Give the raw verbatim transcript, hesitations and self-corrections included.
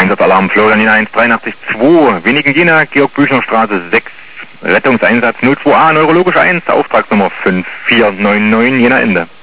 Einsatzalarm Florian Jena eins drei acht zwei, Wenigen Jena, Georg Büchner Straße sechs, Rettungseinsatz null zwei A, neurologische eins, Auftragsnummer fünf vier neun neun, Jena Ende.